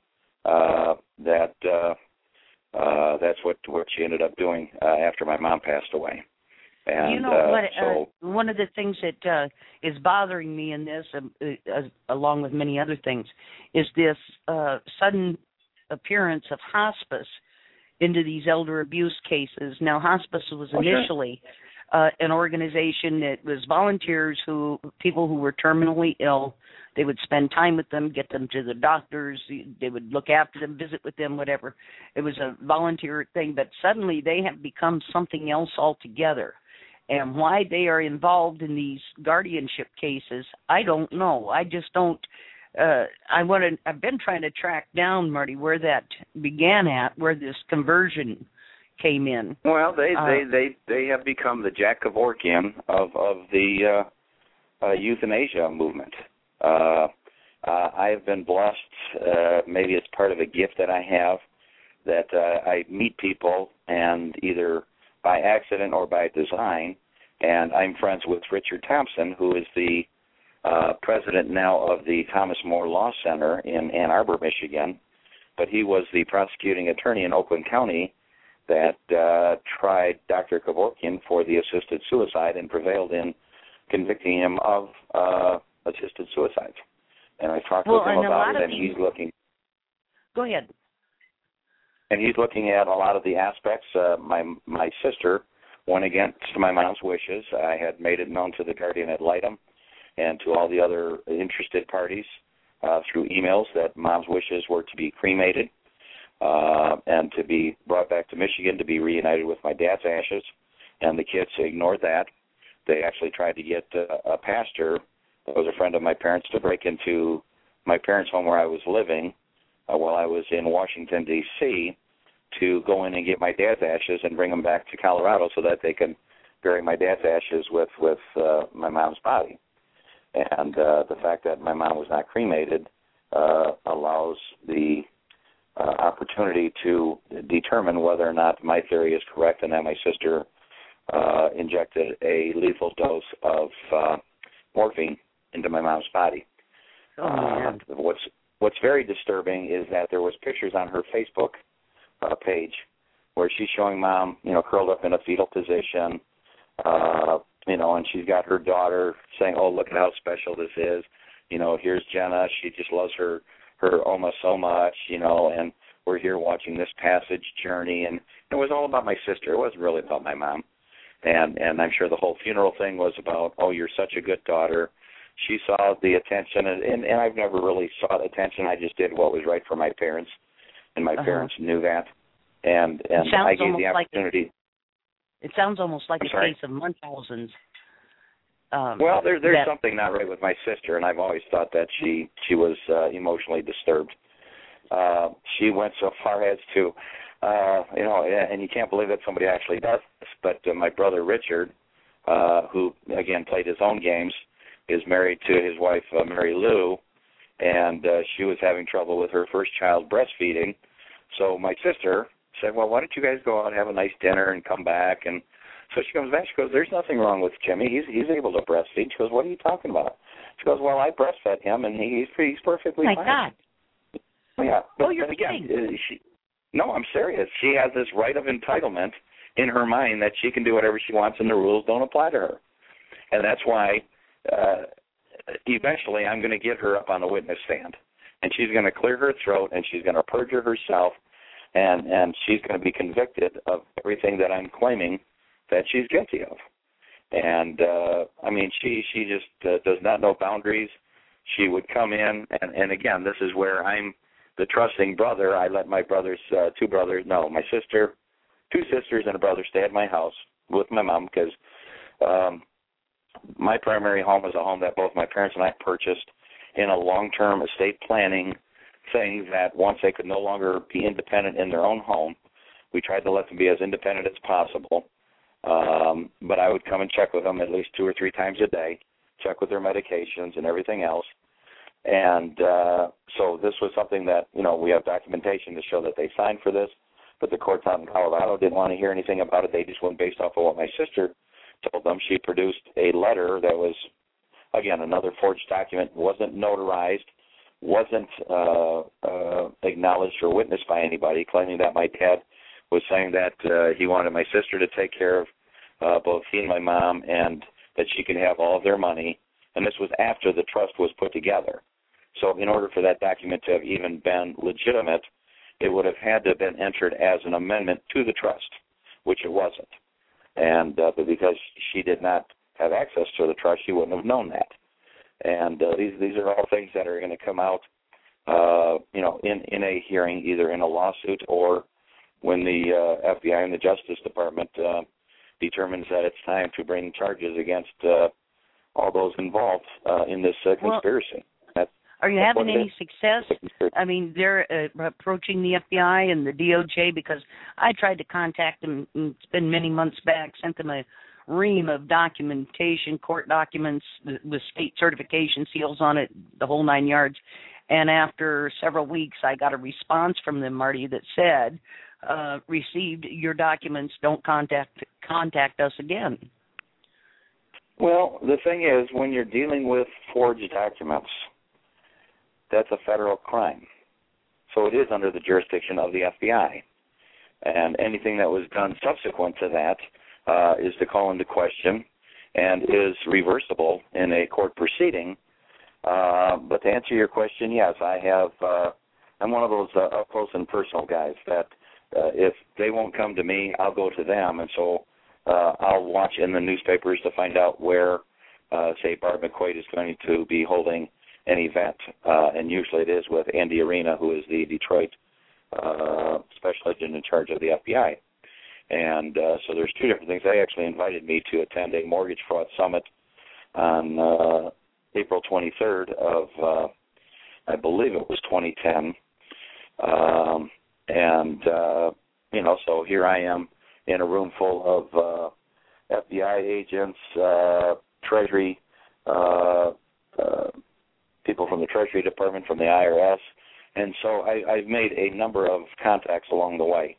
That's what she ended up doing after my mom passed away. And, one of the things that is bothering me in this, along with many other things, is this sudden appearance of hospice into these elder abuse cases. Now, hospice was initially an organization that was volunteers, people who were terminally ill. They would spend time with them, get them to the doctors. They would look after them, visit with them, whatever. It was a volunteer thing, but suddenly they have become something else altogether. And why they are involved in these guardianship cases, I don't know. I just don't. I've been trying to track down, Marty, where that began at, where this conversion came in. Well, they have become the Jack Kevorkian of the euthanasia movement. I have been blessed, maybe it's part of a gift that I have, that I meet people, and either by accident or by design, and I'm friends with Richard Thompson, who is the president now of the Thomas More Law Center in Ann Arbor, Michigan, but he was the prosecuting attorney in Oakland County that tried Dr. Kevorkian for the assisted suicide and prevailed in convicting him of assisted suicide. And I talked with him about it, and he's looking. Go ahead. And he's looking at a lot of the aspects. My sister went against my mom's wishes. I had made it known to the guardian ad litem and to all the other interested parties through emails that mom's wishes were to be cremated and to be brought back to Michigan to be reunited with my dad's ashes. And the kids ignored that. They actually tried to get a pastor that was a friend of my parents to break into my parents' home where I was living while I was in Washington, D.C., to go in and get my dad's ashes and bring them back to Colorado so that they could bury my dad's ashes with my mom's body. And the fact that my mom was not cremated allows the opportunity to determine whether or not my theory is correct and that my sister injected a lethal dose of morphine into my mom's body. Oh, man. What's very disturbing is that there was pictures on her Facebook page where she's showing mom, curled up in a fetal position, and she's got her daughter saying, "Oh, look at how special this is. Here's Jenna. She just loves her Oma so much, and we're here watching this passage journey." And it was all about my sister. It wasn't really about my mom. And I'm sure the whole funeral thing was about, "Oh, you're such a good daughter." She saw the attention, and I've never really sought attention. I just did what was right for my parents, and my parents knew that. And I gave the opportunity. It sounds almost like a sorry? case of Munchausen's. Well, there's something not right with my sister, and I've always thought that she was emotionally disturbed. She went so far as to, and you can't believe that somebody actually does this, but my brother Richard, who, again, played his own games, is married to his wife, Mary Lou, and she was having trouble with her first child breastfeeding. So my sister said, well, why don't you guys go out and have a nice dinner and come back? And so she comes back. She goes, there's nothing wrong with Jimmy. He's able to breastfeed. She goes, what are you talking about? She goes, well, I breastfed him, and he's perfectly fine. My God. Yeah. But you're kidding. No, I'm serious. She has this right of entitlement in her mind that she can do whatever she wants, and the rules don't apply to her. And that's why eventually I'm going to get her up on a witness stand, and she's going to clear her throat, and she's going to perjure herself, and she's going to be convicted of everything that I'm claiming that she's guilty of. And, she just does not know boundaries. She would come in, and again, this is where I'm the trusting brother. I let my brothers, my sister, 2 sisters and a brother stay at my house with my mom because my primary home is a home that both my parents and I purchased in a long-term estate planning thing that once they could no longer be independent in their own home, we tried to let them be as independent as possible. But I would come and check with them at least 2 or 3 times a day, check with their medications and everything else. And so this was something that, we have documentation to show that they signed for this, but the courts out in Colorado didn't want to hear anything about it. They just went based off of what my sister told them. She produced a letter that was, again, another forged document, wasn't notarized, wasn't acknowledged or witnessed by anybody, claiming that my dad was saying that he wanted my sister to take care of both he and my mom and that she could have all of their money. And this was after the trust was put together. So in order for that document to have even been legitimate, it would have had to have been entered as an amendment to the trust, which it wasn't. And but because she did not have access to the trust, she wouldn't have known that. And these are all things that are going to come out, in a hearing, either in a lawsuit or when the FBI and the Justice Department determines that it's time to bring charges against all those involved in this conspiracy. Are you having any success? I mean, they're approaching the FBI and the DOJ because I tried to contact them. It's been many months back, sent them a ream of documentation, court documents with state certification seals on it, the whole 9 yards. And after several weeks, I got a response from them, Marty, that said, received your documents, don't contact us again. Well, the thing is, when you're dealing with forged documents, that's a federal crime. So it is under the jurisdiction of the FBI. And anything that was done subsequent to that is to call into question and is reversible in a court proceeding. But to answer your question, yes, I have. I'm one of those up close and personal guys that if they won't come to me, I'll go to them. And so I'll watch in the newspapers to find out where, say, Barb McQuaid is going to be holding an event, and usually it is with Andy Arena, who is the Detroit special agent in charge of the FBI. And so there's 2 different things. They actually invited me to attend a mortgage fraud summit on April 23rd of, I believe it was 2010. So here I am in a room full of FBI agents, Treasury people from the Treasury Department, from the IRS, and so I've made a number of contacts along the way,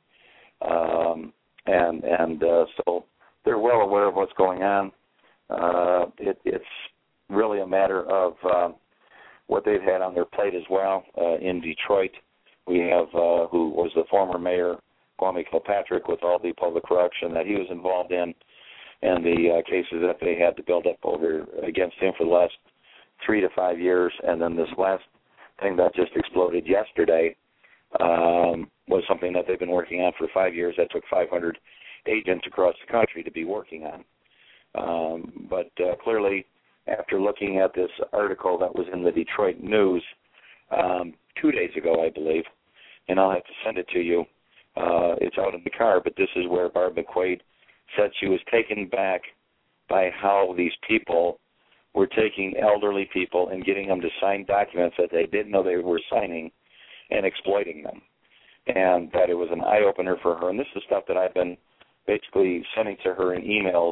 so they're well aware of what's going on. It's really a matter of what they've had on their plate as well. In Detroit, we have who was the former mayor, Kwame Kilpatrick, with all the public corruption that he was involved in, and the cases that they had to build up over against him for the last 3 to 5 years, and then this last thing that just exploded yesterday was something that they've been working on for 5 years. That took 500 agents across the country to be working on. But clearly, after looking at this article that was in the Detroit News 2 days ago, I believe, and I'll have to send it to you. It's out in the car, but this is where Barb McQuaid said she was taken back by how these people were taking elderly people and getting them to sign documents that they didn't know they were signing and exploiting them. And that it was an eye-opener for her. And this is stuff that I've been basically sending to her in emails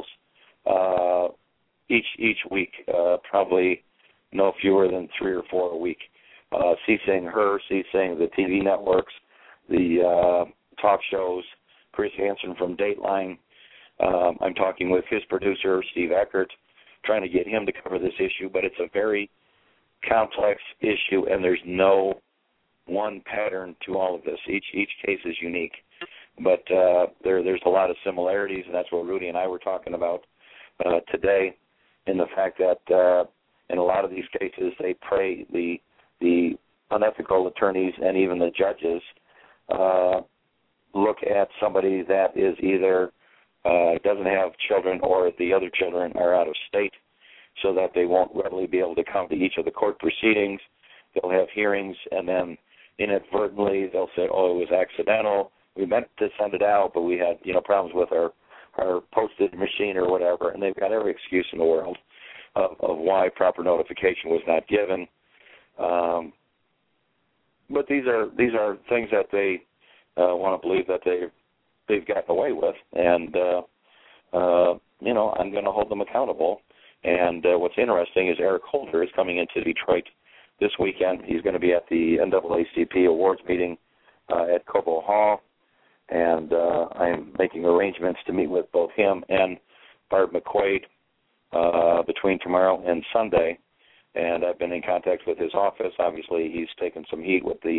each week, probably no fewer than 3 or 4 a week. CCing her, CCing the TV networks, the talk shows, Chris Hansen from Dateline. I'm talking with his producer, Steve Eckert, trying to get him to cover this issue, but it's a very complex issue, and there's no one pattern to all of this. Each case is unique, but there's a lot of similarities, and that's what Rudy and I were talking about today, in the fact that in a lot of these cases they pray the unethical attorneys and even the judges look at somebody that is either doesn't have children or the other children are out of state, so that they won't readily be able to come to each of the court proceedings. They'll have hearings, and then inadvertently they'll say, oh, it was accidental. We meant to send it out, but we had problems with our postage machine or whatever, and they've got every excuse in the world of why proper notification was not given. But these are things that they want to believe that they've gotten away with, and I'm going to hold them accountable. And what's interesting is Eric Holder is coming into Detroit this weekend. He's going to be at the NAACP awards meeting at Cobo Hall, and I'm making arrangements to meet with both him and Barb McQuaid between tomorrow and Sunday. And I've been in contact with his office. Obviously, he's taken some heat with the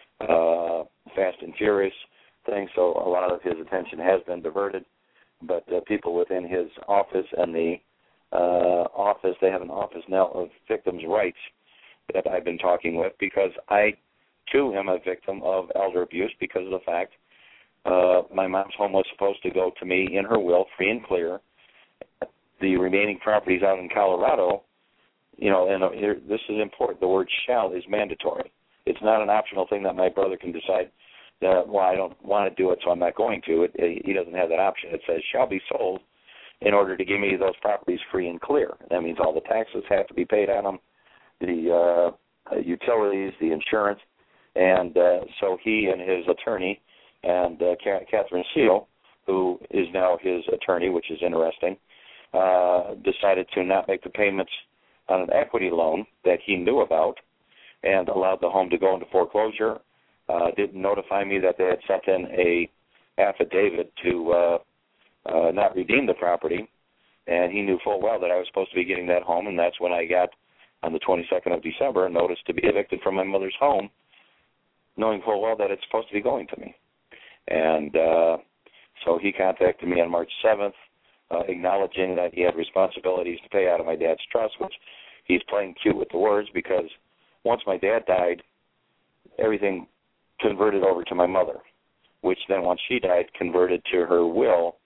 Fast and Furious thing, so a lot of his attention has been diverted. But people within his office and the office, they have an office now of victims' rights that I've been talking with, because I, too, am a victim of elder abuse because of the fact my mom's home was supposed to go to me in her will, free and clear. The remaining properties out in Colorado, and here, this is important, the word shall is mandatory. It's not an optional thing that my brother can decide that, well, I don't want to do it, so I'm not going to. He doesn't have that option. It says shall be sold in order to give me those properties free and clear. That means all the taxes have to be paid on them, the utilities, the insurance. And so he and his attorney and Catherine Seal, who is now his attorney, which is interesting, decided to not make the payments on an equity loan that he knew about and allowed the home to go into foreclosure. Didn't notify me that they had sent in a affidavit to not redeem the property, and he knew full well that I was supposed to be getting that home, and that's when I got, on the 22nd of December, a notice to be evicted from my mother's home, knowing full well that it's supposed to be going to me. And so he contacted me on March 7th, acknowledging that he had responsibilities to pay out of my dad's trust, which he's playing cute with the words, because once my dad died, everything converted over to my mother, which then once she died converted to her will,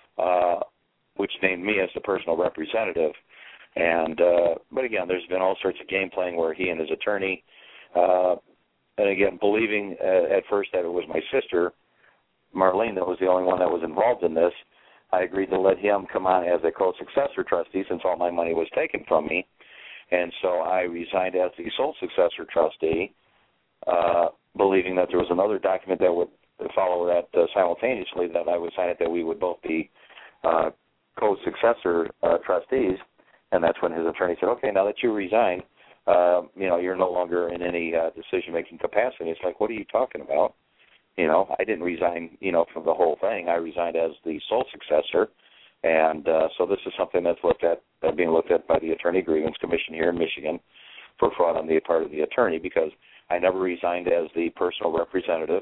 which named me as the personal representative. And but again, there's been all sorts of game playing where he and his attorney, and again, believing at first that it was my sister, Marlene, that was the only one that was involved in this, I agreed to let him come on as a co-successor trustee since all my money was taken from me. And so I resigned as the sole successor trustee, believing that there was another document that would follow that simultaneously, that I would sign it, that we would both be co-successor trustees. And that's when his attorney said, okay, now that you resigned, you're no longer in any decision-making capacity. It's like, what are you talking about? I didn't resign, from the whole thing. I resigned as the sole successor. And so this is something that's being looked at by the Attorney Grievance Commission here in Michigan for fraud on the part of the attorney, because I never resigned as the personal representative.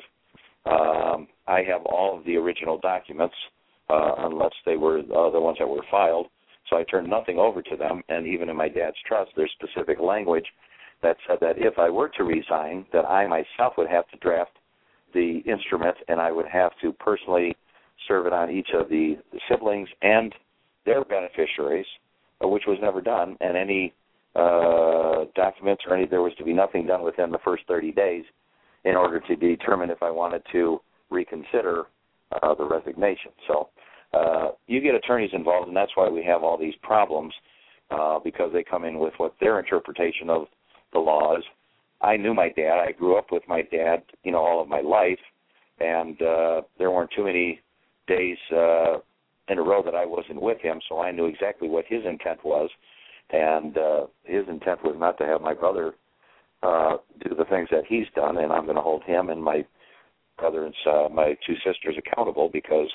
I have all of the original documents, unless they were the ones that were filed. So I turned nothing over to them. And even in my dad's trust, there's specific language that said that if I were to resign, that I myself would have to draft the instrument, and I would have to personally serve it on each of the siblings and their beneficiaries, which was never done. And any documents or there was to be nothing done within the first 30 days in order to determine if I wanted to reconsider the resignation. So you get attorneys involved, and that's why we have all these problems, because they come in with what their interpretation of the laws. I knew my dad. I grew up with my dad, all of my life, and there weren't too many days in a row that I wasn't with him, so I knew exactly what his intent was, and his intent was not to have my brother do the things that he's done, and I'm going to hold him and my brother and my two sisters accountable because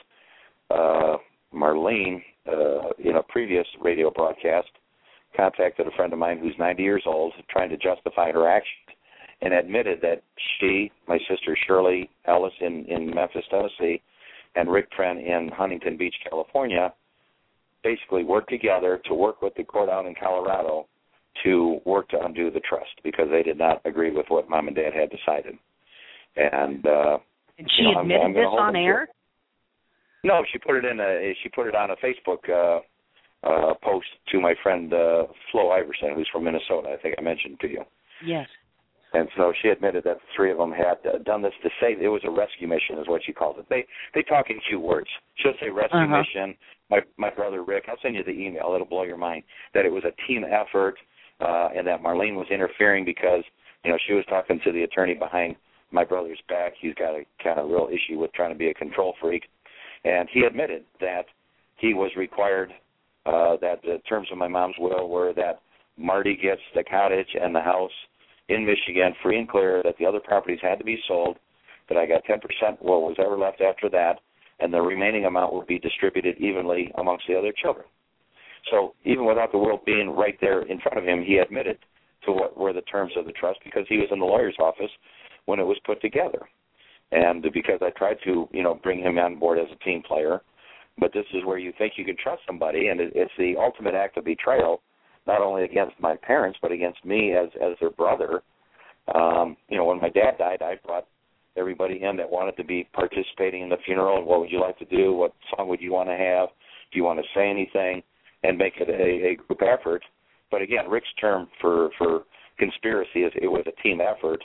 Marlene, in a previous radio broadcast, contacted a friend of mine who's 90 years old trying to justify her actions and admitted that she, my sister Shirley Ellis in Memphis, Tennessee, and Rick Pren in Huntington Beach, California, basically worked together to work with the court out in Colorado to work to undo the trust because they did not agree with what Mom and Dad had decided. And she admitted this on air? No, she put it on a Facebook post to my friend Flo Iverson, who's from Minnesota. I think I mentioned to you. Yes. And so she admitted that the three of them had done this to say it was a rescue mission, is what she called it. They talk in cute words. She'll say rescue mission. My brother Rick, I'll send you the email. It'll blow your mind. That it was a team effort, and that Marlene was interfering because she was talking to the attorney behind my brother's back. He's got a kind of real issue with trying to be a control freak, and he admitted that he was required that the terms of my mom's will were that Marty gets the cottage and the house in Michigan free and clear, that the other properties had to be sold, that I got 10% what was ever left after that, and the remaining amount would be distributed evenly amongst the other children. So even without the will being right there in front of him, he admitted to what were the terms of the trust because he was in the lawyer's office when it was put together. And because I tried to, bring him on board as a team player, but this is where you think you can trust somebody, and it's the ultimate act of betrayal, not only against my parents, but against me as their brother. When my dad died, I brought everybody in that wanted to be participating in the funeral. And what would you like to do? What song would you want to have? Do you want to say anything? And make it a group effort. But again, Rick's term for conspiracy is it was a team effort.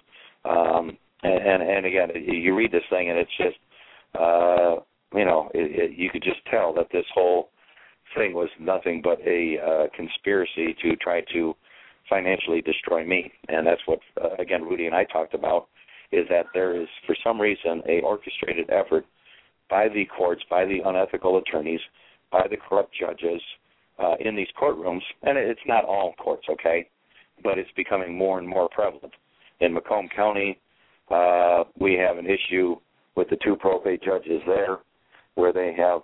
And again, you read this thing, and it's just, you could just tell that this whole thing was nothing but a conspiracy to try to financially destroy me. And that's what, again, Rudy and I talked about, is that there is, for some reason, a orchestrated effort by the courts, by the unethical attorneys, by the corrupt judges in these courtrooms. And it's not all courts, okay, but it's becoming more and more prevalent. In Macomb County, we have an issue with the two probate judges there where they have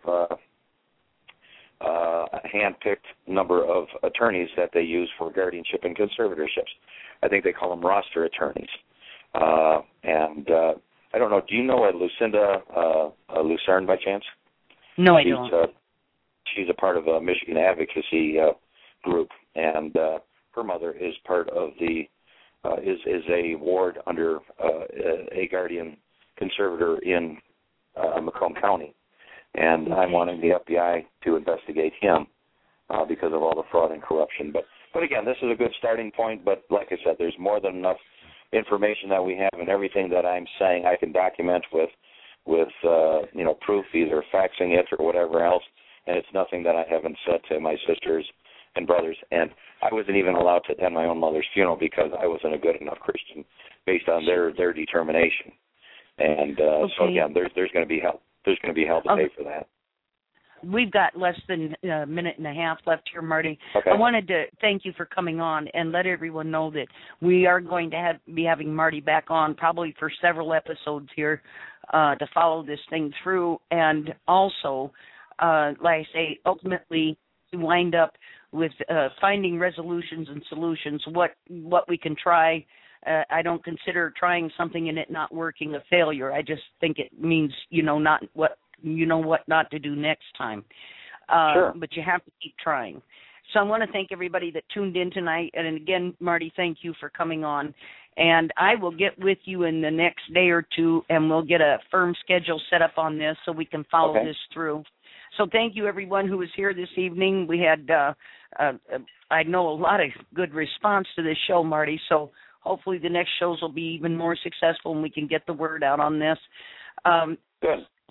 a hand-picked number of attorneys that they use for guardianship and conservatorships. I think they call them roster attorneys. And I don't know, do you know Lucinda Lucerne by chance? No, I don't. She's a part of a Michigan advocacy group, and her mother is part of the is a ward under a guardian conservator in Macomb County. And okay. I'm wanting the FBI to investigate him because of all the fraud and corruption. But again, this is a good starting point. But like I said, there's more than enough information that we have, and everything that I'm saying I can document with proof, either faxing it or whatever else. And it's nothing that I haven't said to my sisters and brothers. And I wasn't even allowed to attend my own mother's funeral because I wasn't a good enough Christian based on their determination. And so again, there's going to be help. There's going to be hell to pay for that. We've got less than a minute and a half left here, Marty. Okay. I wanted to thank you for coming on and let everyone know that we are going to be having Marty back on probably for several episodes here to follow this thing through. And also, like I say, ultimately to wind up with finding resolutions and solutions, what we can try. I don't consider trying something and it not working a failure. I just think it means what not to do next time. Sure. But you have to keep trying. So I want to thank everybody that tuned in tonight. And again, Marty, thank you for coming on. And I will get with you in the next day or two, and we'll get a firm schedule set up on this so we can follow this through. So thank you, everyone who was here this evening. We had, I know, a lot of good response to this show, Marty. So hopefully the next shows will be even more successful and we can get the word out on this. Good.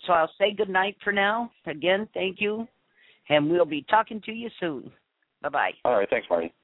So I'll say good night for now. Again, thank you. And we'll be talking to you soon. Bye-bye. All right. Thanks, Marty.